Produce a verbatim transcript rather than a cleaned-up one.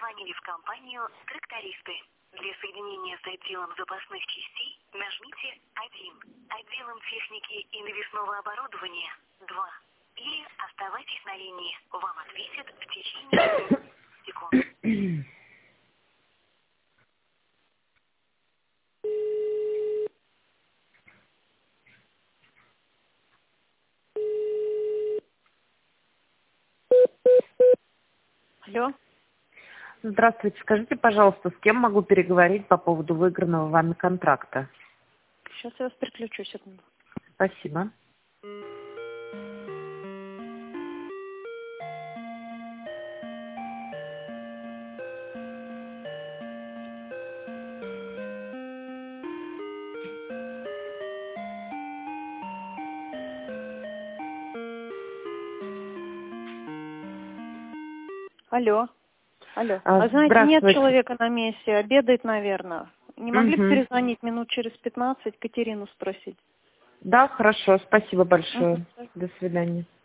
позвонили в компанию «Трактористы». Для соединения с отделом запасных частей нажмите один, отделом техники и навесного оборудования два. Или оставайтесь на линии. Вам ответят в течение секунд. Алло. Здравствуйте. Скажите, пожалуйста, с кем могу переговорить по поводу выигранного вами контракта? Сейчас я вас переключу, секунду. Спасибо. Алло. Алло. А, А знаете, нет здравствуйте. человека на месте, обедает, наверное. Не могли бы Мгм. перезвонить минут через пятнадцать, Катерину спросить? Да, хорошо. Спасибо большое. Мгм. До свидания.